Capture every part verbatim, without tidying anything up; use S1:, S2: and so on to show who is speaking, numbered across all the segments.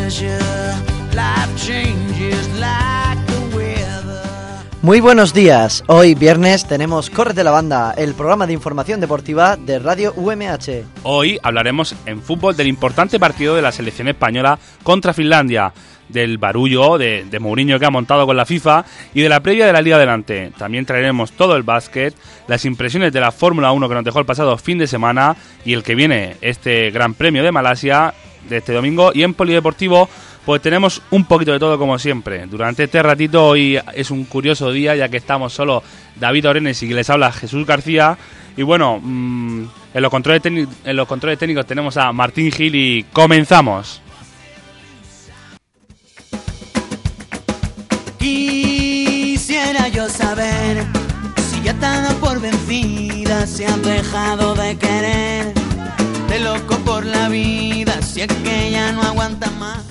S1: Muy buenos días, hoy viernes tenemos Córrete la Banda, el programa de información deportiva de Radio U M H.
S2: Hoy hablaremos en fútbol del importante partido de la selección española contra Finlandia, del barullo de, de Mourinho que ha montado con la FIFA y de la previa de la Liga Adelante. También traeremos todo el básquet, las impresiones de la Fórmula uno que nos dejó el pasado fin de semana y el que viene, este Gran Premio de Malasia de este domingo, y en Polideportivo pues tenemos un poquito de todo como siempre. Durante este ratito hoy es un curioso día ya que estamos solo David Orenes y que les habla Jesús García. Y bueno, mmm, en, los controles en los controles técnicos tenemos a Martín Gil y comenzamos.
S3: Quisiera yo saber si ya está por vencida, si has dejado de querer, de loco por la vida, si es que ya no aguanta más.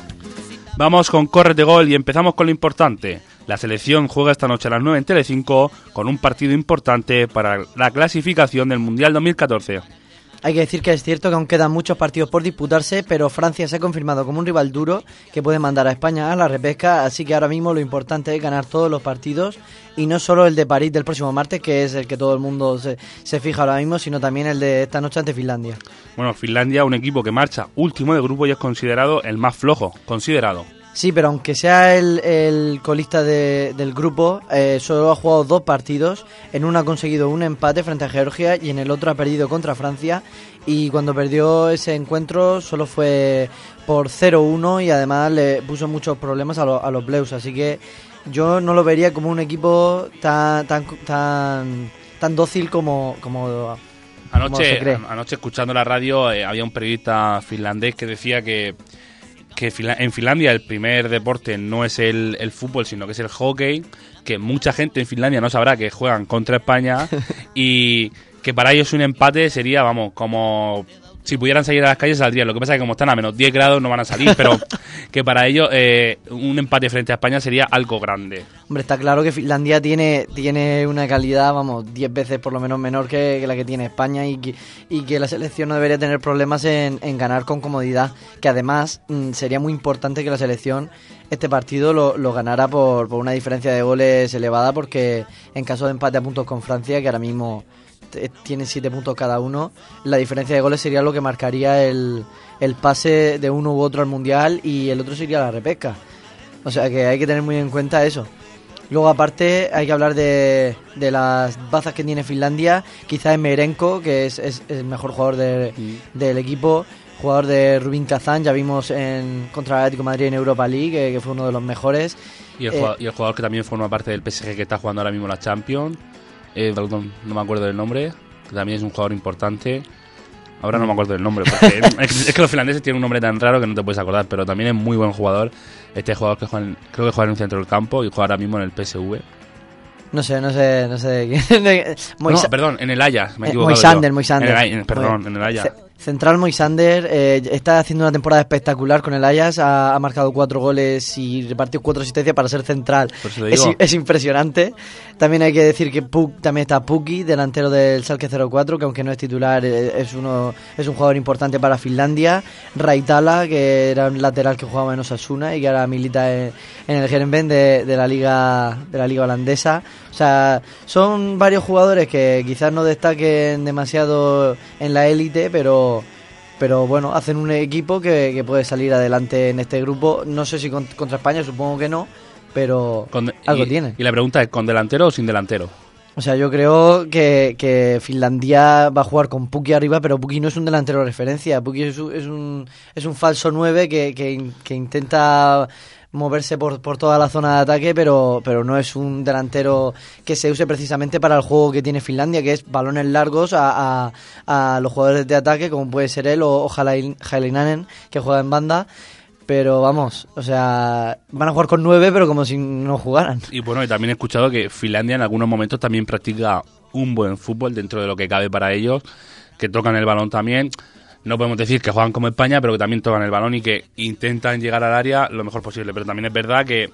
S2: Vamos con Córrete Gol y empezamos con lo importante. La selección juega esta noche a las nueve en Telecinco con un partido importante para la clasificación del Mundial dos mil catorce.
S1: Hay que decir que es cierto que aún quedan muchos partidos por disputarse, pero Francia se ha confirmado como un rival duro que puede mandar a España a la repesca, así que ahora mismo lo importante es ganar todos los partidos y no solo el de París del próximo martes, que es el que todo el mundo se, se fija ahora mismo, sino también el de esta noche ante Finlandia.
S2: Bueno, Finlandia, un equipo que marcha último de grupo y es considerado el más flojo, considerado.
S1: Sí, pero aunque sea el, el colista de, del grupo, eh, solo ha jugado dos partidos. En uno ha conseguido un empate frente a Georgia y en el otro ha perdido contra Francia. Y cuando perdió ese encuentro solo fue por cero uno y además le puso muchos problemas a, lo, a los Bleus. Así que yo no lo vería como un equipo tan tan tan, tan dócil como, como,
S2: anoche,
S1: como se cree.
S2: Anoche escuchando la radio eh, había un periodista finlandés que decía que... que en Finlandia el primer deporte no es el, el fútbol, sino que es el hockey, que mucha gente en Finlandia no sabrá que juegan contra España y que para ellos un empate sería, vamos, como si pudieran salir a las calles saldrían. Lo que pasa es que como están a menos diez grados no van a salir, pero que para ellos eh, un empate frente a España sería algo grande.
S1: Hombre, está claro que Finlandia tiene tiene una calidad, vamos, diez veces por lo menos menor que, que la que tiene España y que, y que la selección no debería tener problemas en, en ganar con comodidad, que además mmm, sería muy importante que la selección este partido lo, lo ganara por, por una diferencia de goles elevada, porque en caso de empate a puntos con Francia, que ahora mismo tienen siete puntos cada uno, la diferencia de goles sería lo que marcaría el, el pase de uno u otro al Mundial y el otro sería la repesca. O sea que hay que tener muy en cuenta eso. Luego aparte hay que hablar de, de las bazas que tiene Finlandia. Quizás Emerenko, que es, es, es el mejor jugador de, mm. del equipo, jugador de Rubin Kazan, ya vimos en contra el Atlético de Madrid en Europa League, que, que fue uno de los mejores.
S2: Y el, eh, jugador, y el jugador que también forma parte del P S G, que está jugando ahora mismo la Champions, eh, perdón, no me acuerdo del nombre, que también es un jugador importante. Ahora no me acuerdo del nombre, porque es, es que los finlandeses tienen un nombre tan raro que no te puedes acordar, pero también es muy buen jugador. Este jugador que juega en, creo que juega en un centro del campo y juega ahora mismo en el P S V.
S1: No sé, no sé, no sé de quién.
S2: No, perdón, en el Ajax, me he equivocado.
S1: Moisander, Moisander.
S2: En el, perdón, Muy, en el Ajax.
S1: Central Moisander eh, está haciendo una temporada espectacular con el Ajax, ha, ha marcado cuatro goles y repartió cuatro asistencias para ser central. Es, es impresionante. También hay que decir que Puk, también está Pukki, delantero del Schalke cero cuatro, que aunque no es titular es uno es un jugador importante para Finlandia. Raitala, que era un lateral que jugaba en Osasuna y que ahora milita en, en el Heerenveen de, de la liga de la liga holandesa. O sea, son varios jugadores que quizás no destaquen demasiado en la élite, pero pero bueno, hacen un equipo que, que puede salir adelante en este grupo. No sé si contra España, supongo que no, pero con, algo
S2: y,
S1: tiene.
S2: Y la pregunta es, ¿con delantero o sin delantero?
S1: O sea, yo creo que, que Finlandia va a jugar con Pukki arriba, pero Pukki no es un delantero de referencia. Pukki es un, es un, es un falso nueve que, que, que intenta moverse por, por toda la zona de ataque, pero, pero no es un delantero que se use precisamente para el juego que tiene Finlandia, que es balones largos a, a, a los jugadores de ataque, como puede ser él o, o Halainen, que juega en banda. Pero vamos, o sea, van a jugar con nueve, pero como si no jugaran.
S2: Y bueno, y también he escuchado que Finlandia en algunos momentos también practica un buen fútbol dentro de lo que cabe para ellos, que tocan el balón también. No podemos decir que juegan como España, pero que también tocan el balón y que intentan llegar al área lo mejor posible. Pero también es verdad que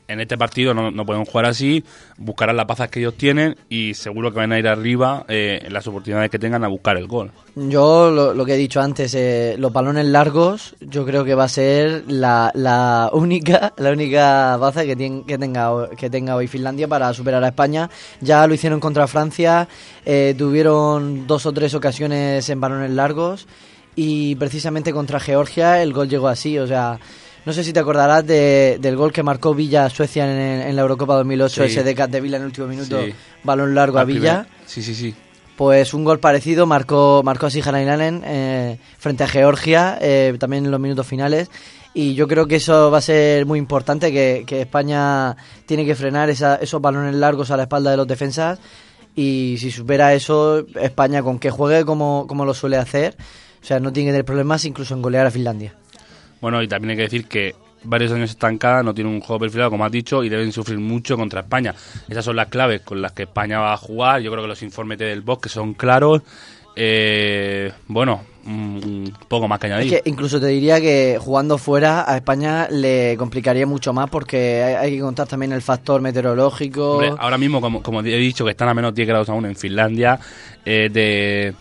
S2: en este partido no, no pueden jugar así, buscarán las bazas que ellos tienen y seguro que van a ir arriba eh, en las oportunidades que tengan a buscar el gol.
S1: Yo lo, lo que he dicho antes, eh, los balones largos, yo creo que va a ser la, la única la única baza que, tiene, que, tenga, que tenga hoy Finlandia para superar a España. Ya lo hicieron contra Francia, eh, tuvieron dos o tres ocasiones en balones largos y precisamente contra Georgia el gol llegó así, o sea... No sé si te acordarás de, del gol que marcó Villa a Suecia en, en la Eurocopa dos mil ocho, sí. Ese de Capdevila en el último minuto, sí. Balón largo Al a Villa.
S2: Primer. Sí, sí, sí.
S1: Pues un gol parecido marcó, marcó así Harainainen eh, frente a Georgia, eh, también en los minutos finales. Y yo creo que eso va a ser muy importante, que, que España tiene que frenar esa, esos balones largos a la espalda de los defensas. Y si supera eso, España con que juegue como, como lo suele hacer, o sea, no tiene que tener problemas incluso en golear a Finlandia.
S2: Bueno, y también hay que decir que varios años estancada, no tienen un juego perfilado, como has dicho, y deben sufrir mucho contra España. Esas son las claves con las que España va a jugar. Yo creo que los informes del Bosque son claros. Eh, bueno, un poco más que añadir.
S1: Es que incluso te diría que jugando fuera a España le complicaría mucho más porque hay, hay que contar también el factor meteorológico.
S2: Hombre, ahora mismo, como, como he dicho, que están a menos diez grados aún en Finlandia, eh, de...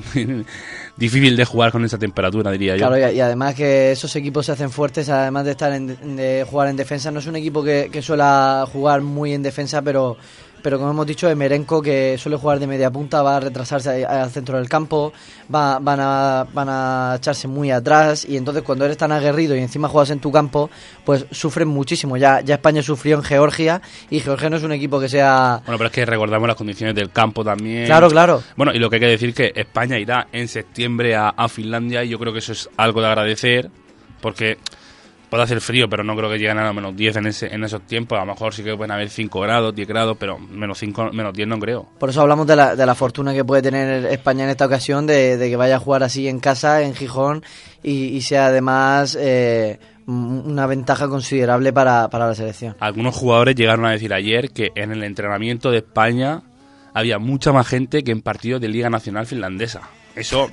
S2: difícil de jugar con esa temperatura, diría yo.
S1: Claro, y, y además que esos equipos se hacen fuertes, además de estar en, de jugar en defensa. No es un equipo que, que suele jugar muy en defensa, pero pero como hemos dicho, Emerenko, que suele jugar de media punta, va a retrasarse al centro del campo, va, van a van a echarse muy atrás, y entonces cuando eres tan aguerrido y encima juegas en tu campo, pues sufren muchísimo. Ya ya España sufrió en Georgia, y Georgia no es un equipo que sea...
S2: Bueno, pero es que recordamos las condiciones del campo también.
S1: Claro, claro.
S2: Bueno, y lo que hay que decir es que España irá en septiembre a, a Finlandia, y yo creo que eso es algo de agradecer, porque... puede hacer frío, pero no creo que lleguen a los menos diez en ese en esos tiempos. A lo mejor sí que pueden haber cinco grados, diez grados, pero menos cinco, menos diez no creo.
S1: Por eso hablamos de la, de la fortuna que puede tener España en esta ocasión, de, de que vaya a jugar así en casa, en Gijón, y, y sea además eh, una ventaja considerable para, para la selección.
S2: Algunos jugadores llegaron a decir ayer que en el entrenamiento de España había mucha más gente que en partidos de Liga Nacional Finlandesa. Eso...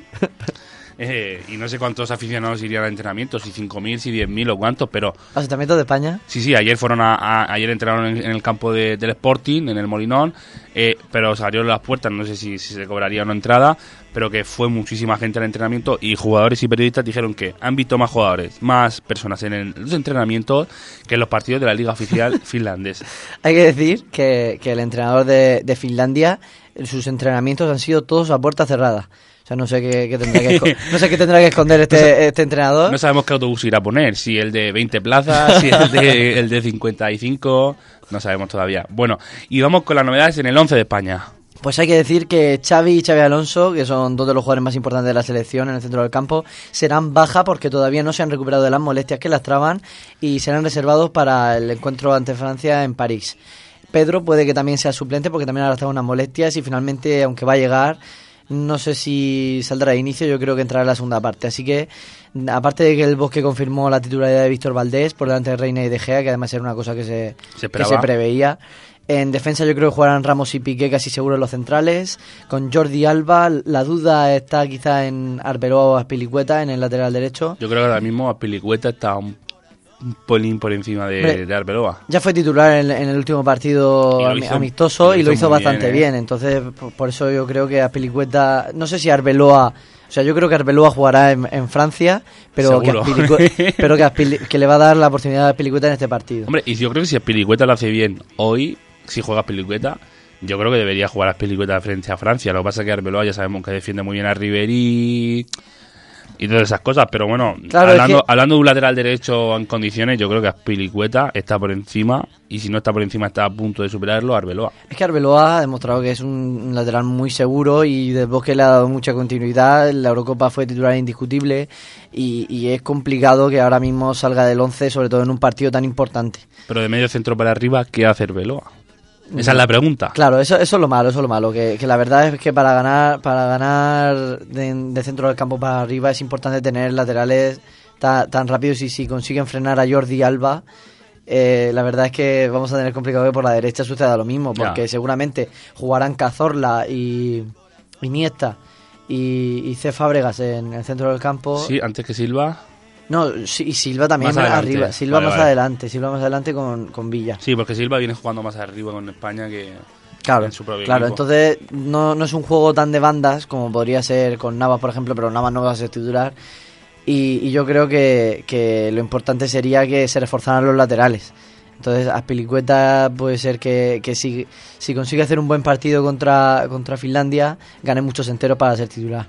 S2: Eh, y no sé cuántos aficionados irían al entrenamiento, si cinco mil, si diez mil o cuántos, pero...
S1: ¿Asentamiento de España?
S2: Sí, sí, ayer fueron a, a ayer entrenaron en, en el campo de, del Sporting, en el Molinón, eh, pero se abrieron las puertas, no sé si, si se cobraría una entrada, pero que fue muchísima gente al entrenamiento, y jugadores y periodistas dijeron que han visto más jugadores, más personas en el, los entrenamientos que en los partidos de la Liga Oficial Finlandesa. Hay
S1: que decir que, que el entrenador de, de Finlandia, sus entrenamientos han sido todos a puerta cerrada. O sea, no sé qué, qué tendrá que no sé qué tendrá que esconder este, no sé, este entrenador.
S2: No sabemos qué autobús irá a poner, si el de veinte plazas, si el de, el de cincuenta y cinco, no sabemos todavía. Bueno, y vamos con las novedades en el once de España.
S1: Pues hay que decir que Xavi y Xavi Alonso, que son dos de los jugadores más importantes de la selección en el centro del campo, serán baja porque todavía no se han recuperado de las molestias que las traban, y serán reservados para el encuentro ante Francia en París. Pedro puede que también sea suplente porque también arrastra unas molestias, y finalmente, aunque va a llegar... no sé si saldrá de inicio, yo creo que entrará en la segunda parte. Así que, aparte de que el Bosque confirmó la titularidad de Víctor Valdés por delante de Reina y De Gea, que además era una cosa que se,
S2: se,
S1: que se preveía. En defensa yo creo que jugarán Ramos y Piqué casi seguro en los centrales. Con Jordi Alba, la duda está quizá en Arbeloa o Azpilicueta en el lateral derecho.
S2: Yo creo que ahora mismo Azpilicueta está un un polín por encima de, Hombre, de Arbeloa.
S1: Ya fue titular en, en el último partido hizo, amistoso y lo hizo, y lo hizo bastante bien, ¿eh? bien. Entonces, por, por eso yo creo que Azpilicueta, no sé si Arbeloa, o sea, yo creo que Arbeloa jugará en, en Francia, pero que, pero que, Azpili, que le va a dar la oportunidad a Azpilicueta en este partido.
S2: Hombre, y yo creo que si Azpilicueta lo hace bien hoy, si juega Azpilicueta, yo creo que debería jugar Azpilicueta frente a Francia. Lo que pasa es que Arbeloa ya sabemos que defiende muy bien a Ribéry y todas esas cosas, pero bueno, claro, hablando, es que... hablando de un lateral derecho en condiciones, yo creo que Azpilicueta está por encima, y si no está por encima está a punto de superarlo a Arbeloa.
S1: Es que Arbeloa ha demostrado que es un lateral muy seguro, y del Bosque le ha dado mucha continuidad. La Eurocopa fue titular indiscutible, y, y es complicado que ahora mismo salga del once, sobre todo en un partido tan importante.
S2: Pero de medio centro para arriba, ¿qué hace Arbeloa? Esa es la pregunta.
S1: Claro, eso, eso es lo malo, eso es lo malo, que, que la verdad es que para ganar para ganar de, de centro del campo para arriba es importante tener laterales ta, tan rápidos, y si consiguen frenar a Jordi Alba, eh, la verdad es que vamos a tener complicado que por la derecha suceda lo mismo, porque ya. seguramente jugarán Cazorla y Iniesta y, y C. Fábregas en el centro del campo.
S2: Sí, antes que Silva.
S1: No, sí, y Silva también
S2: Más adelante.
S1: arriba. Silva
S2: Vale,
S1: más
S2: vale.
S1: adelante. Silva más adelante con, con Villa.
S2: Sí, porque Silva viene jugando más arriba con España que
S1: Claro,
S2: en su propio
S1: claro.
S2: equipo.
S1: Entonces no, no es un juego tan de bandas como podría ser con Navas, por ejemplo, pero Navas no va a ser titular. Y, y yo creo que, que lo importante sería que se reforzaran los laterales. Entonces Azpilicueta puede ser que, que si, si consigue hacer un buen partido contra, contra Finlandia, gane muchos enteros para ser titular.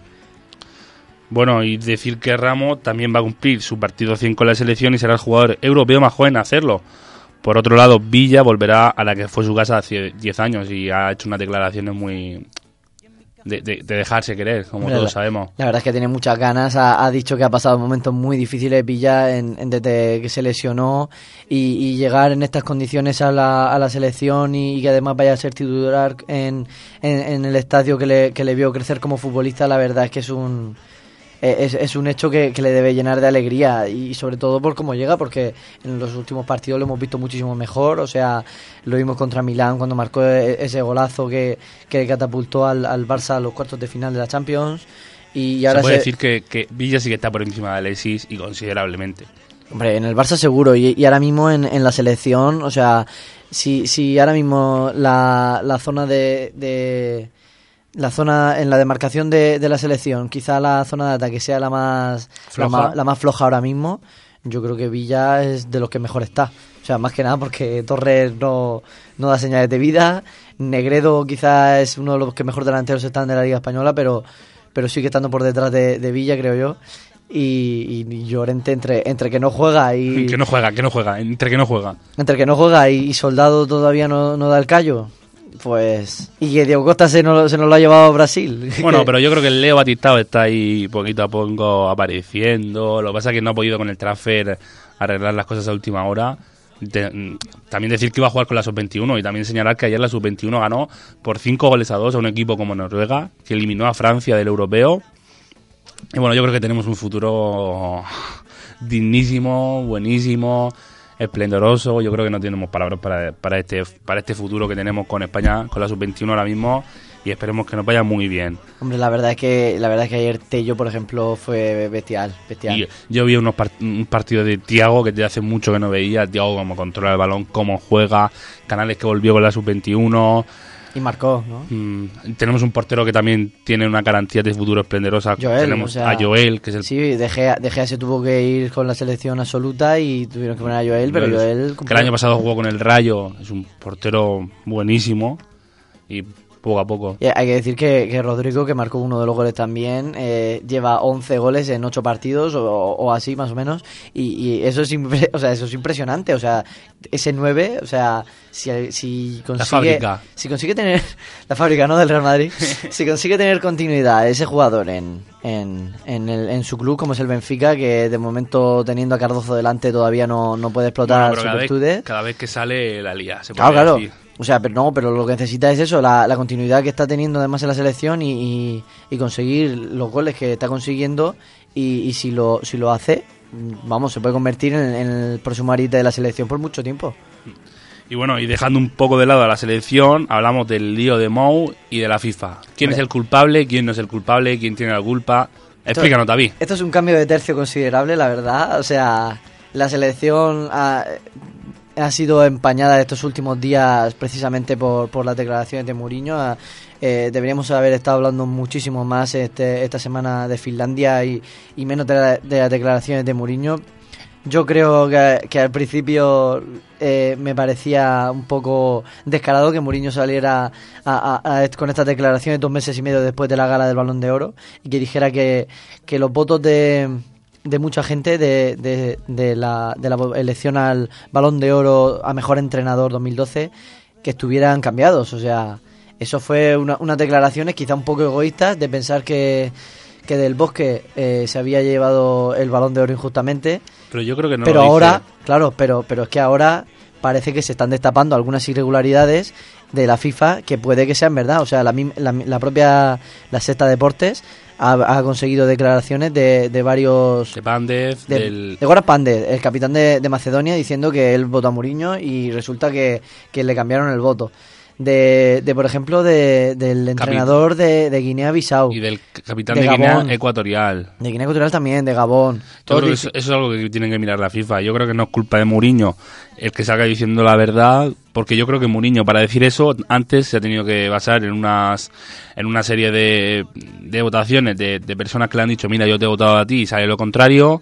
S2: Bueno, y decir que Ramos también va a cumplir su partido cien con la selección y será el jugador europeo más joven en hacerlo. Por otro lado, Villa volverá a la que fue su casa hace diez años y ha hecho unas declaraciones muy... de, de, de dejarse querer, como
S1: Hombre,
S2: todos
S1: la,
S2: sabemos.
S1: La verdad es que tiene muchas ganas, ha, ha dicho que ha pasado momentos muy difíciles Villa en, en desde que se lesionó y, y llegar en estas condiciones a la, a la selección y, y que además vaya a ser titular en, en, en el estadio que le, que le vio crecer como futbolista, la verdad es que es un... Es, es un hecho que, que le debe llenar de alegría y sobre todo por cómo llega, porque en los últimos partidos lo hemos visto muchísimo mejor. O sea, lo vimos contra Milán cuando marcó ese golazo que, que catapultó al, al Barça a los cuartos de final de la Champions. Y ahora
S2: se puede
S1: se...
S2: decir que, que Villa sí que está por encima de Alexis y considerablemente.
S1: Hombre, en el Barça seguro y, y ahora mismo en, en la selección, o sea, si, si ahora mismo la, la zona de... de La zona en la demarcación de, de la selección, quizá la zona de ataque sea la más, la más la más floja ahora mismo. Yo creo que Villa es de los que mejor está. O sea, más que nada porque Torres no, no da señales de vida. Negredo quizá es uno de los que mejor delanteros están de la Liga Española, pero, pero sigue estando por detrás de, de Villa, creo yo. Y, y Llorente entre, entre que no juega y...
S2: Que no juega, que no juega, entre que no juega.
S1: Entre que no juega y, y Soldado todavía no, no da el callo. Pues... Y que Diego Costa se nos, se nos lo ha llevado a Brasil.
S2: Bueno, pero yo creo que el Leo Batistao está ahí poquito a poco apareciendo. Lo que pasa es que no ha podido con el transfer arreglar las cosas a última hora. De, también decir que iba a jugar con la sub veintiuno y también señalar que ayer la sub veintiuno ganó por cinco goles a dos a un equipo como Noruega, que eliminó a Francia del europeo. Y bueno, yo creo que tenemos un futuro dignísimo, buenísimo, esplendoroso. Yo creo que no tenemos palabras para, para este para este futuro que tenemos con España, con la sub veintiuno ahora mismo, y esperemos que nos vaya muy bien.
S1: Hombre, la verdad es que la verdad es que ayer Tello, por ejemplo, fue bestial, bestial.
S2: Y yo vi unos part- un partido de Thiago que desde hace mucho que no veía. Thiago cómo controla el balón, cómo juega, Canales que volvió con la sub veintiuno.
S1: Y marcó, ¿no?
S2: Mm, tenemos un portero que también tiene una garantía de futuro esplendorosa.
S1: Joel,
S2: tenemos
S1: o sea,
S2: a Joel, que es el...
S1: Sí, De Gea, De Gea se tuvo que ir con la selección absoluta y tuvieron que poner a Joel, pero Joel...
S2: Que el año pasado jugó con el Rayo, es un portero buenísimo y poco a poco.
S1: Y hay que decir que, que Rodrigo, que marcó uno de los goles también, eh, lleva once goles en ocho partidos o, o así más o menos, y, y eso es impre- o sea, eso es impresionante. O sea, ese nueve, o sea, si, si consigue...
S2: La fábrica.
S1: Si consigue tener... La fábrica, ¿no?, del Real Madrid. Si consigue tener continuidad ese jugador en, en, en, el, en su club, como es el Benfica, que de momento teniendo a Cardozo delante todavía no, no puede explotar
S2: Bueno,
S1: sus
S2: cada
S1: virtudes.
S2: vez, cada vez que sale la lía, se puede
S1: Claro, claro.
S2: decir.
S1: O sea, pero no, pero lo que necesita es eso, la, la continuidad que está teniendo además en la selección y, y, y conseguir los goles que está consiguiendo y, y si lo si lo hace, vamos, se puede convertir en, en el próximo arite de la selección por mucho tiempo.
S2: Y bueno, y dejando un poco de lado a la selección, hablamos del lío de Mou y de la FIFA. ¿Quién
S1: Hombre.
S2: es el culpable? ¿Quién no es el culpable? ¿Quién tiene la culpa? Explícanos, David.
S1: Esto es un cambio de tercio considerable, la verdad. O sea, la selección ha, ha sido empañada estos últimos días precisamente por, por las declaraciones de Mourinho. Eh, deberíamos haber estado hablando muchísimo más este, esta semana de Finlandia y, y menos de, la, de las declaraciones de Mourinho. Yo creo que, que al principio eh, me parecía un poco descarado que Mourinho saliera a, a, a, con estas declaraciones dos meses y medio después de la gala del Balón de Oro y que dijera que, que los votos de, de mucha gente de, de, de, la, de la elección al Balón de Oro a Mejor Entrenador dos mil doce que estuvieran cambiados. O sea, eso fue una, unas declaraciones quizá un poco egoístas de pensar que... que Del Bosque eh, se había llevado el Balón de Oro injustamente.
S2: Pero yo creo que no
S1: Pero
S2: lo
S1: ahora,
S2: dice.
S1: claro, pero, pero es que ahora parece que se están destapando algunas irregularidades de la FIFA que puede que sean verdad. O sea, la, la, la propia la Sexta Deportes ha, ha conseguido declaraciones de, de varios...
S2: De Pandev,
S1: de,
S2: del...
S1: de Goran Pandev, el capitán de, de Macedonia, diciendo que él votó a Mourinho y resulta que, que le cambiaron el voto. de, de por ejemplo, de, del entrenador de, de Guinea-Bissau.
S2: Y del capitán
S1: de
S2: de,
S1: Gabón.
S2: Guinea Ecuatorial.
S1: De Guinea Ecuatorial también, de Gabón.
S2: Yo
S1: Todos
S2: creo que
S1: dicen-
S2: eso, eso es algo que tienen que mirar la FIFA. Yo creo que no es culpa de Mourinho el que salga diciendo la verdad, porque yo creo que Mourinho, para decir eso, antes se ha tenido que basar en unas en una serie de, de votaciones de, de personas que le han dicho, mira, yo te he votado a ti, y sale lo contrario.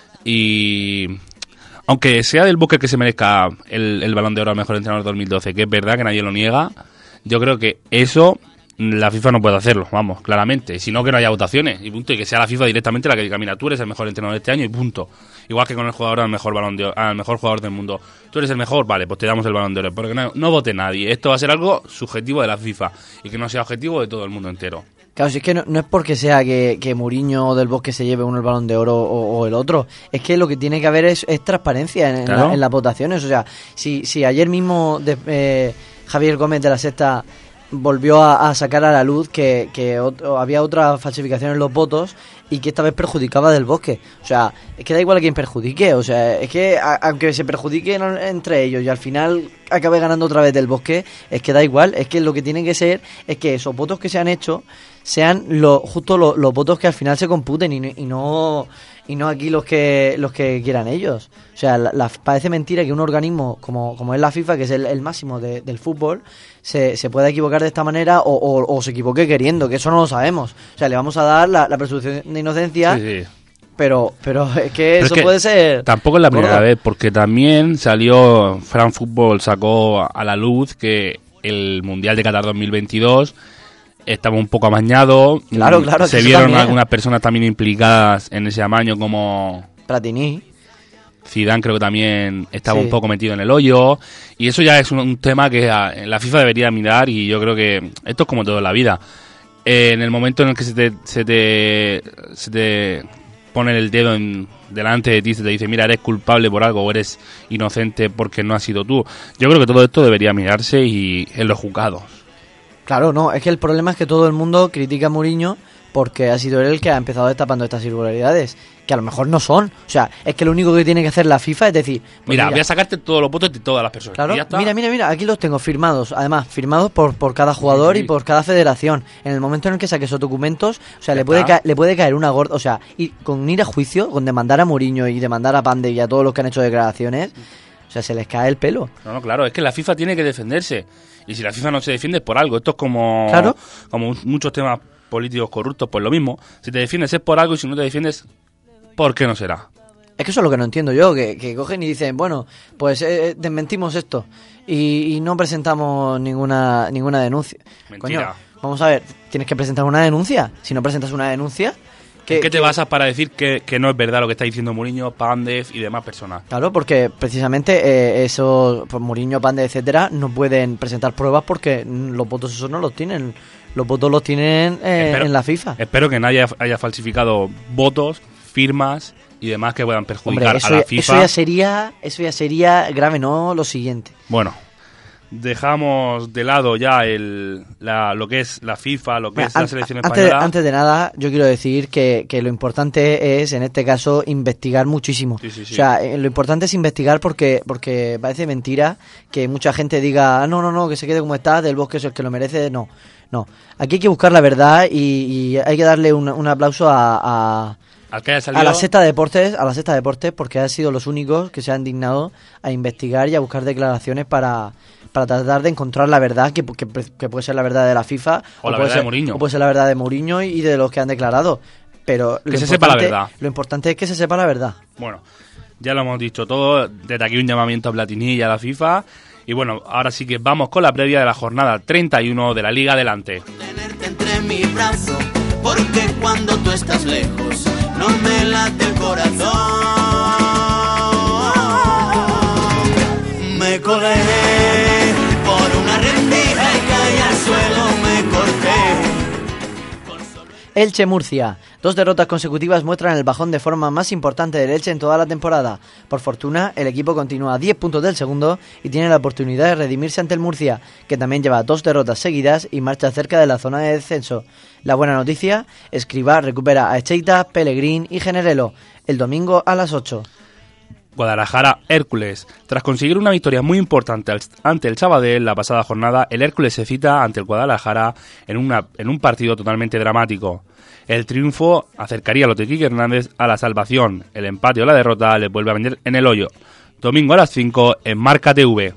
S2: Y aunque sea del Bosque que se merezca el, el Balón de Oro al mejor entrenador dos mil doce, que es verdad que nadie lo niega, yo creo que eso la FIFA no puede hacerlo, vamos, claramente. Si no, que no haya votaciones y punto, y que sea la FIFA directamente la que diga, mira, tú eres el mejor entrenador de este año y punto. Igual que con el jugador al mejor balón de oro, al mejor jugador del mundo. Tú eres el mejor, vale, pues te damos el Balón de Oro, porque no, no vote nadie. Esto va a ser algo subjetivo de la FIFA y que no sea objetivo de todo el mundo entero.
S1: Claro, si es que no, no es porque sea que, que Mourinho o Del Bosque se lleve uno el Balón de Oro o, o el otro, es que lo que tiene que haber es, es transparencia en, en
S2: Claro.
S1: la- en las votaciones. O sea, si, si ayer mismo de- eh, Javier Gómez de la Sexta volvió a, a sacar a la luz que, que otro- había otra falsificación en los votos y que esta vez perjudicaba a Del Bosque. O sea, es que da igual a quien perjudique. O sea, es que a- aunque se perjudiquen entre ellos y al final acabe ganando otra vez Del Bosque, es que da igual. Es que lo que tiene que ser es que esos votos que se han hecho sean lo, justo lo- los votos que al final se computen y, no- y no y no aquí los que los que quieran ellos. O sea, la- la- parece mentira que un organismo como, como es la FIFA, que es el, el máximo de- del fútbol, se, se pueda equivocar de esta manera o, o- o se equivoque queriendo, que eso no lo sabemos. O sea, le vamos a dar la, la presunción de inocencia,
S2: Sí, sí.
S1: pero pero es que
S2: Pero
S1: eso
S2: es que
S1: puede ser...
S2: Tampoco es la primera
S1: gordo.
S2: vez, porque también salió, Fran Fútbol sacó a la luz que el Mundial de Qatar dos mil veintidós estaba un poco amañado.
S1: Claro,
S2: Mm,
S1: claro,
S2: Se
S1: que eso
S2: vieron
S1: también.
S2: algunas personas también implicadas en ese amaño, como
S1: Platini.
S2: Zidane, creo que también estaba
S1: Sí.
S2: un poco metido en el hoyo. Y eso ya es un, un tema que a- la FIFA debería mirar, y yo creo que esto es como todo en la vida. Eh, en el momento en el que se te, se te, se te pone el dedo en, delante de ti, se te dice, mira, eres culpable por algo o eres inocente porque no has sido tú. Yo creo que todo esto debería mirarse y en los juzgados.
S1: Claro, no, es que el problema es que todo el mundo critica a Mourinho porque ha sido él el que ha empezado destapando estas irregularidades, que a lo mejor no son. O sea, es que lo único que tiene que hacer la FIFA es decir... pues
S2: Mira, voy a sacarte todos los votos de todas las personas.
S1: Claro,
S2: Y ya está.
S1: mira, mira, mira, aquí los tengo firmados, además, firmados por, por cada jugador
S2: Sí, sí.
S1: y por cada federación. En el momento en el que saque esos documentos, o sea,
S2: Ya
S1: le puede,
S2: está.
S1: ca- le puede caer una gorda, o sea, y con ir a juicio, con demandar a Mourinho y demandar a Pande y a todos los que han hecho declaraciones, o sea, se les cae el pelo.
S2: No, no, claro, es que la FIFA tiene que defenderse. Y si la FIFA no se defiende es por algo. Esto es como,
S1: Claro.
S2: como muchos temas políticos corruptos, pues lo mismo. Si te defiendes es por algo, y si no te defiendes, ¿por qué no será?
S1: Es que eso es lo que no entiendo yo, que, que cogen y dicen, bueno, pues eh, desmentimos esto y, y no presentamos ninguna ninguna denuncia.
S2: Mentira.
S1: Coño, vamos a ver, tienes que presentar una denuncia. Si no presentas una denuncia...
S2: ¿En qué te basas para decir que, que no es verdad lo que está diciendo Mourinho, Pandev y demás personas?
S1: Claro, porque precisamente eh, eso, pues Mourinho, Pande, etcétera, no pueden presentar pruebas porque mm, los votos esos no los tienen. Los votos los tienen eh,
S2: Espero-
S1: en la FIFA.
S2: Espero que nadie haya falsificado votos, firmas y demás que puedan perjudicar
S1: Hombre, eso,
S2: a la
S1: ya-
S2: FIFA.
S1: eso ya sería, eso ya sería grave, no lo siguiente.
S2: Bueno, dejamos de lado ya el, la, lo que es la FIFA, lo que
S1: Mira,
S2: es la
S1: an-
S2: selección
S1: antes,
S2: española.
S1: antes de nada, yo quiero decir que, que lo importante es, en este caso, investigar muchísimo.
S2: Sí, sí, sí.
S1: O sea, eh, lo importante es investigar porque porque parece mentira que mucha gente diga, ah, no, no, no, que se quede como está, Del Bosque es el que lo merece. No, no. Aquí hay que buscar la verdad y, y hay que darle un, un aplauso a, a,
S2: Al que haya salido,
S1: a la Sexta Deportes, a la Sexta Deportes, porque han sido los únicos que se han dignado a investigar y a buscar declaraciones para, para tratar de encontrar la verdad, que, que, que puede ser la verdad de la FIFA
S2: O la
S1: puede
S2: verdad de
S1: ser-
S2: Mourinho.
S1: o puede ser la verdad de Mourinho y de los que han declarado. Pero
S2: Que
S1: lo
S2: se sepa la
S1: importante-
S2: verdad.
S1: Lo importante es que se sepa la verdad.
S2: Bueno, ya lo hemos dicho todo. Desde aquí un llamamiento a Platini y a la FIFA. Y bueno, ahora sí que vamos con la previa de la jornada treinta y uno de la Liga Adelante.
S3: Tenerte entre mi brazo, porque cuando tú estás lejos no me late el corazón. Me colé por una rendija y caí al suelo, me corté.
S1: Elche Murcia. Dos derrotas consecutivas muestran el bajón de forma más importante del Elche en toda la temporada. Por fortuna, el equipo continúa a diez puntos del segundo y tiene la oportunidad de redimirse ante el Murcia, que también lleva dos derrotas seguidas y marcha cerca de la zona de descenso. La buena noticia, Escribá recupera a Echeita, Pellegrín y Generelo el domingo a las ocho.
S2: Guadalajara Hércules. Tras conseguir una victoria muy importante ante el Sabadell la pasada jornada, el Hércules se cita ante el Guadalajara en, una, en un partido totalmente dramático. El triunfo acercaría a los de Quique Hernández a la salvación. El empate o la derrota les vuelve a vender en el hoyo. Domingo a las cinco en Marca T V.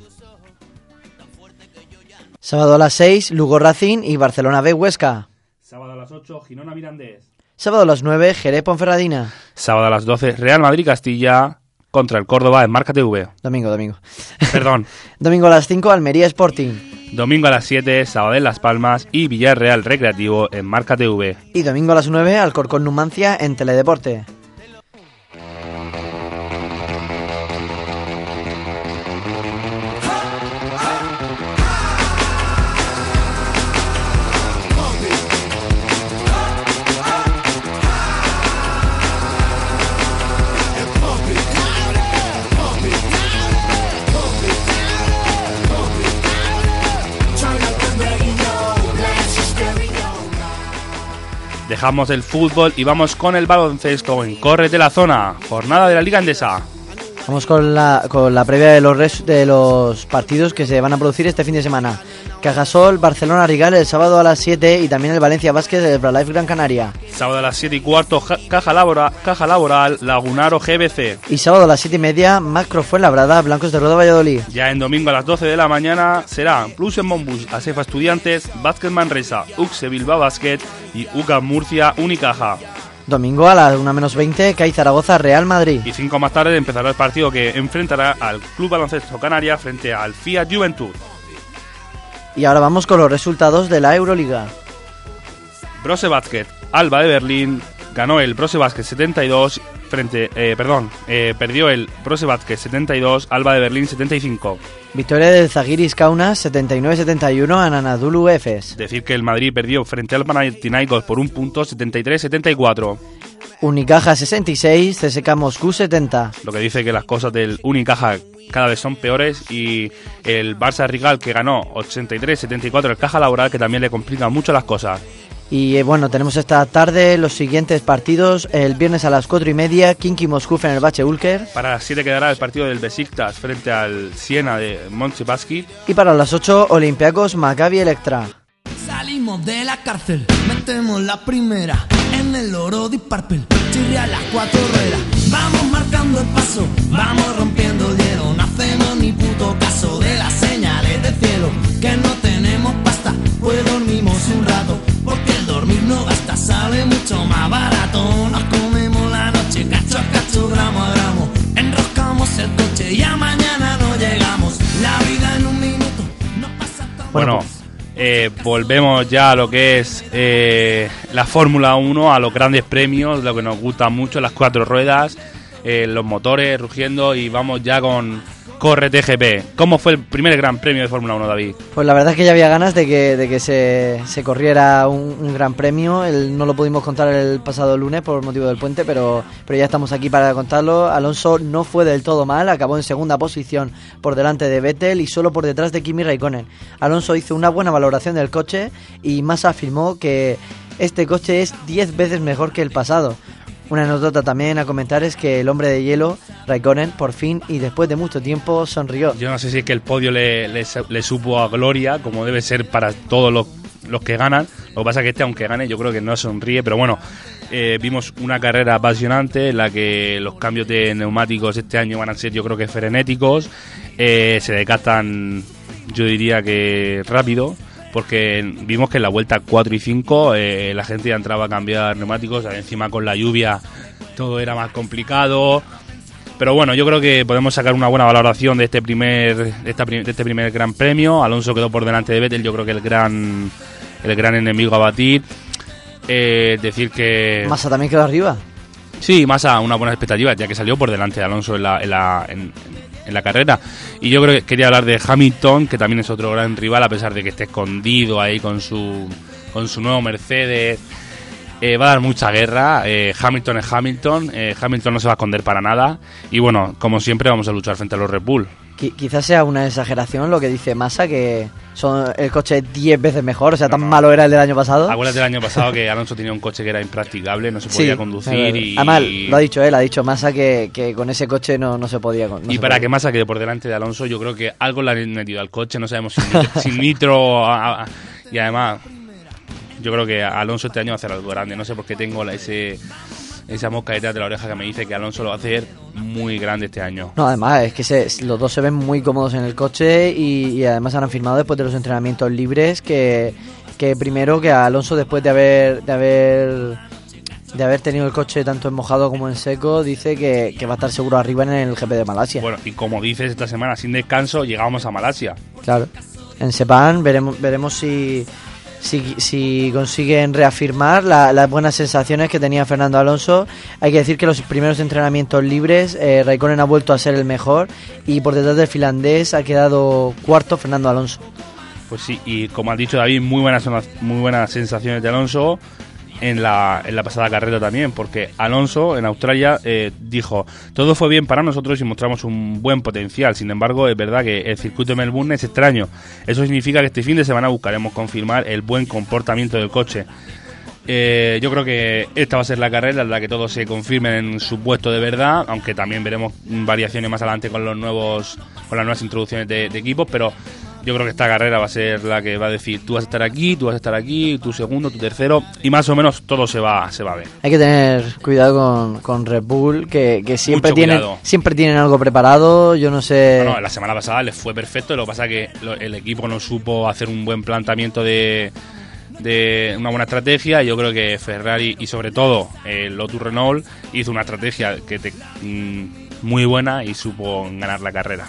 S1: Sábado a las seis, Lugo Racing y Barcelona B Huesca.
S2: Sábado a las ocho, Girona Mirandés.
S1: Sábado a las nueve, Jerez Ponferradina.
S2: Sábado a las doce, Real Madrid Castilla contra el Córdoba en Marca T V.
S1: Domingo, domingo.
S2: Perdón.
S1: Domingo a las cinco, Almería Sporting.
S2: Domingo a las siete, Sabadell Las Palmas y Villarreal Recreativo en Marca T V.
S1: Y domingo a las nueve, Alcorcón Numancia en Teledeporte.
S2: Dejamos el fútbol y vamos con el baloncesto en Córrete la Zona, jornada de la Liga Endesa.
S1: Vamos con la, con la previa de los, res, de los partidos que se van a producir este fin de semana. Cajasol, Barcelona Rigal el sábado a las siete y también el Valencia Basket del Bralife Gran Canaria.
S2: Sábado a las siete y cuarto, Caja Laboral, Caja Laboral Lagunaro G B C.
S1: Y sábado a las siete y media, Macro Fuenlabrada, Blancos de Roda Valladolid.
S2: Ya en domingo a las doce de la mañana será Plus en Monbus, Asefa Estudiantes, Basket Manresa, U C S E Bilbao Basket y U C A M Murcia Unicaja.
S1: Domingo a las una menos veinte, C A I Zaragoza Real Madrid.
S2: Y cinco más tarde empezará el partido que enfrentará al Club Baloncesto Canarias frente al Fiat Juventud.
S1: Y ahora vamos con los resultados de la Euroliga.
S2: Brose Basket, Alba de Berlín ganó el Brose Basket setenta y dos frente, eh, perdón, eh, perdió el Brose Basket setenta y dos, Alba de Berlín setenta y cinco.
S1: Victoria del Zalgiris Kaunas setenta y nueve setenta y uno a Anadolu Efes.
S2: Decir que el Madrid perdió frente al Panathinaikos por un punto setenta y tres setenta y cuatro.
S1: Unicaja sesenta y seis, C S K Moscú setenta.
S2: Lo que dice que las cosas del Unicaja cada vez son peores y el Barça Rigal que ganó ochenta y tres setenta y cuatro el Caja Laboral que también le complica mucho las cosas.
S1: Y eh, bueno, tenemos esta tarde los siguientes partidos. El viernes a las cuatro y media, Khimki Moscú Fenerbahce Ulker.
S2: Para las siete quedará el partido del Besiktas frente al Siena de Monchevsky.
S1: Y para las ocho, Olympiacos Maccabi Electra.
S3: Salimos de la cárcel, metemos la primera en el oro de Parpel, chirria las cuatro ruedas. Vamos marcando el paso, vamos rompiendo el hielo. No hacemos ni puto caso de las señales del cielo. Que no tenemos pasta, pues dormimos un rato. Porque el dormir no gasta, sale mucho más barato. Nos comemos la noche, cacho a cacho, gramo a gramo. Enroscamos el coche y a mañana no llegamos. La vida en un minuto no pasa tan
S2: bueno. Eh, volvemos ya a lo que es eh, la Fórmula uno, a los grandes premios, lo que nos gusta mucho, las cuatro ruedas, eh, los motores rugiendo y vamos ya con Córrete G P. ¿Cómo fue el primer gran premio de Fórmula uno, David?
S1: Pues la verdad es que ya había ganas de que, de que se, se corriera un, un gran premio. El, no lo pudimos contar el pasado lunes por motivo del puente, pero, pero ya estamos aquí para contarlo. Alonso no fue del todo mal, acabó en segunda posición por delante de Vettel y solo por detrás de Kimi Raikkonen. Alonso hizo una buena valoración del coche y Massa afirmó que este coche es diez veces mejor que el pasado. Una anécdota también a comentar es que el hombre de hielo, Raikkonen, por fin y después de mucho tiempo sonrió.
S2: Yo no sé si es que el podio le, le, le supo a gloria, como debe ser para todos los, los que ganan. Lo que pasa es que este, aunque gane, yo creo que no sonríe. Pero bueno, eh, vimos una carrera apasionante en la que los cambios de neumáticos este año van a ser, yo creo que frenéticos. Eh, se desgastan, yo diría que rápido. Porque vimos que en la vuelta cuatro y cinco eh, la gente ya entraba a cambiar neumáticos, encima con la lluvia todo era más complicado. Pero bueno, yo creo que podemos sacar una buena valoración de este primer de, esta, de este primer gran premio. Alonso quedó por delante de Vettel, yo creo que el gran el gran enemigo a batir. Eh, decir que...
S1: Massa también quedó arriba.
S2: Sí, Massa una buena expectativa, ya que salió por delante de Alonso en la... En la en, en la carrera. Y yo creo que quería hablar de Hamilton, que también es otro gran rival, a pesar de que esté escondido ahí con su con su nuevo Mercedes. Eh, va a dar mucha guerra. eh, Hamilton es Hamilton. eh, Hamilton no se va a esconder para nada. Y bueno, como siempre, vamos a luchar frente a los Red Bull.
S1: Qu- quizás sea una exageración lo que dice Massa, que son el coche es diez veces mejor, o sea,
S2: No,
S1: tan
S2: no.
S1: malo era el del año pasado.
S2: Acuérdate del año pasado que Alonso tenía un coche que era impracticable, no se
S1: Sí,
S2: podía
S1: es
S2: conducir.
S1: verdad.
S2: y
S1: Además, lo ha dicho él, ha dicho Massa que, que con ese coche no, no se podía. con- no
S2: Y
S1: se
S2: para
S1: podía.
S2: que Massa quede por delante de Alonso, yo creo que algo le han metido al coche, no sabemos si nitro, si nitro a- a- y además yo creo que Alonso este año va a hacer algo grande, no sé por qué tengo la- ese esa mosca detrás de la oreja que me dice que Alonso lo va a hacer muy grande este año.
S1: No, además, es que se- los dos se ven muy cómodos en el coche y, y además han afirmado después de los entrenamientos libres que, que primero que a Alonso, después de haber de haber de haber tenido el coche tanto en mojado como en seco, dice que, que va a estar seguro arriba en el G P de Malasia.
S2: Bueno, y como dices, esta semana sin descanso llegamos a Malasia.
S1: Claro. En Sepang veremos veremos si si, si consiguen reafirmar la- las buenas sensaciones que tenía Fernando Alonso. Hay que decir que los primeros entrenamientos libres, eh, Raikkonen ha vuelto a ser el mejor y por detrás del finlandés ha quedado cuarto Fernando Alonso.
S2: Pues sí, y como ha dicho David, muy buenas muy buenas sensaciones de Alonso en la, en la pasada carrera también, porque Alonso en Australia eh, dijo, todo fue bien para nosotros y mostramos un buen potencial. Sin embargo, es verdad que el circuito de Melbourne es extraño. Eso significa que este fin de semana buscaremos confirmar el buen comportamiento del coche. Eh, yo creo que esta va a ser la carrera en la que todos se confirmen en su puesto de verdad, aunque también veremos variaciones más adelante con los nuevos con las nuevas introducciones de, de equipos, pero yo creo que esta carrera va a ser la que va a decir tú vas a estar aquí, tú vas a estar aquí, tu segundo, tu tercero, y más o menos todo se va se va a ver.
S1: Hay que tener cuidado con, con Red Bull, que, que siempre
S2: Mucho
S1: tienen
S2: cuidado.
S1: siempre tienen algo preparado. Yo no sé.
S2: Bueno, la semana pasada les fue perfecto, lo que pasa es que lo- el equipo no supo hacer un buen planteamiento de, de una buena estrategia. Yo creo que Ferrari y sobre todo el Lotus Renault hizo una estrategia que te, mm, muy buena y supo ganar la carrera.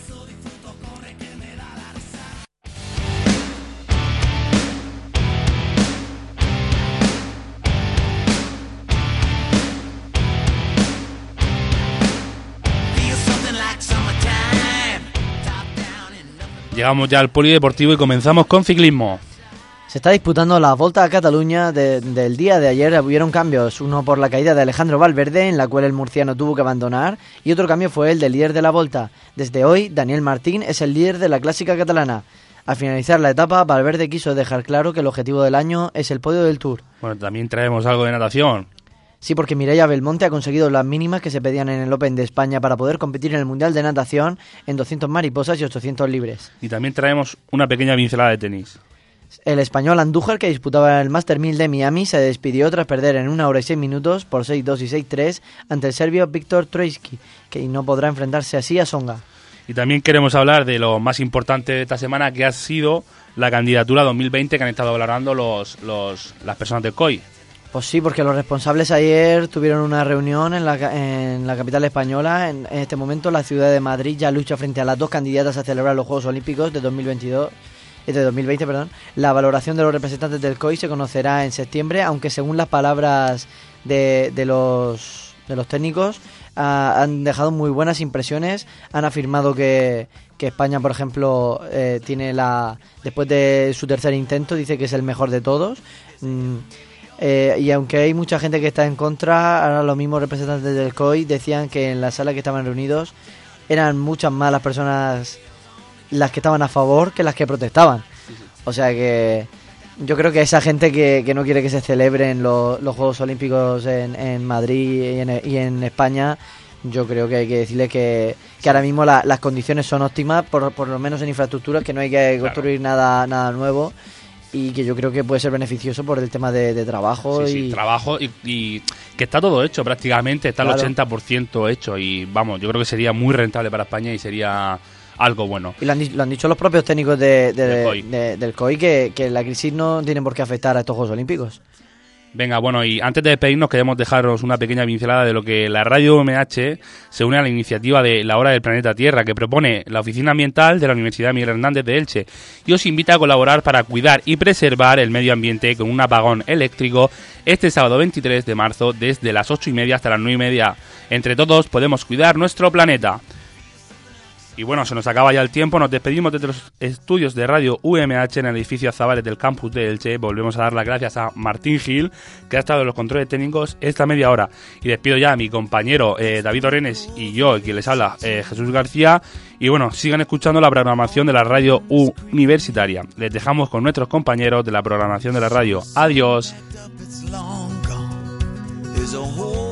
S3: Feel something like summertime. Top down and
S2: Llegamos ya al polideportivo y comenzamos con ciclismo.
S1: Se está disputando la Volta a Cataluña de- del día de ayer. Hubieron cambios, uno por la caída de Alejandro Valverde, en la cual el murciano tuvo que abandonar, y otro cambio fue el del líder de la Volta. Desde hoy, Daniel Martín es el líder de la clásica catalana. Al finalizar la etapa, Valverde quiso dejar claro que el objetivo del año es el podio del Tour.
S2: Bueno, también traemos algo de natación.
S1: Sí, porque Mireia Belmonte ha conseguido las mínimas que se pedían en el Open de España para poder competir en el Mundial de Natación en doscientos mariposas y ochocientos libres.
S2: Y también traemos una pequeña pincelada de tenis.
S1: El español Andújar, que disputaba el Master mil de Miami, se despidió tras perder en una hora y seis minutos por seis dos y seis tres ante el serbio Viktor Troicki, que no podrá enfrentarse así a Songa.
S2: Y también queremos hablar de lo más importante de esta semana, que ha sido la candidatura dos mil veinte que han estado valorando los, los, las personas del C O I.
S1: Pues sí, porque los responsables ayer tuvieron una reunión en la, ca- en la capital española. En, en este momento la ciudad de Madrid ya lucha frente a las dos candidatas a celebrar los Juegos Olímpicos de dos mil veintidós. De dos mil veinte, perdón. La valoración de los representantes del C O I se conocerá en septiembre, aunque según las palabras de, de los de los técnicos ah, han dejado muy buenas impresiones. Han afirmado que, que España, por ejemplo, eh, tiene la después de su tercer intento, dice que es el mejor de todos. Mm, eh, y aunque hay mucha gente que está en contra, ahora los mismos representantes del C O I decían que en la sala que estaban reunidos eran muchas más las personas las que estaban a favor que las que protestaban. O sea que yo creo que esa gente que, que no quiere que se celebren los, los Juegos Olímpicos en, en Madrid y en, y en España, yo creo que hay que decirles que, que ahora mismo la- las condiciones son óptimas, por, por lo menos en infraestructuras, que no hay que construir nada, nada nuevo, y que yo creo que puede ser beneficioso por el tema de, de trabajo.
S2: Sí,
S1: y
S2: sí, trabajo y, y que está todo hecho prácticamente, está
S1: Claro.
S2: el ochenta por ciento hecho y vamos, yo creo que sería muy rentable para España y sería algo bueno.
S1: Y lo han, di- lo han dicho los propios técnicos de, de-
S2: Del C O I.
S1: de- del C O I, que, que la crisis no tiene por qué afectar a estos Juegos Olímpicos.
S2: Venga, bueno, y antes de despedirnos queremos dejaros una pequeña pincelada de lo que la Radio U M H se une a la iniciativa de La Hora del Planeta Tierra, que propone la Oficina Ambiental de la Universidad Miguel Hernández de Elche, y os invita a colaborar para cuidar y preservar el medio ambiente con un apagón eléctrico este sábado veintitrés de marzo desde las ocho y media hasta las nueve y media. Entre todos podemos cuidar nuestro planeta. Y bueno, se nos acaba ya el tiempo, nos despedimos desde los estudios de Radio U M H en el edificio Azabales del campus de Elche. Volvemos a dar las gracias a Martín Gil, que ha estado en los controles técnicos esta media hora. Y despido ya a mi compañero eh, David Orenes y yo, quien les habla, eh, Jesús García. Y bueno, sigan escuchando la programación de la radio universitaria. Les dejamos con nuestros compañeros de la programación de la radio. Adiós.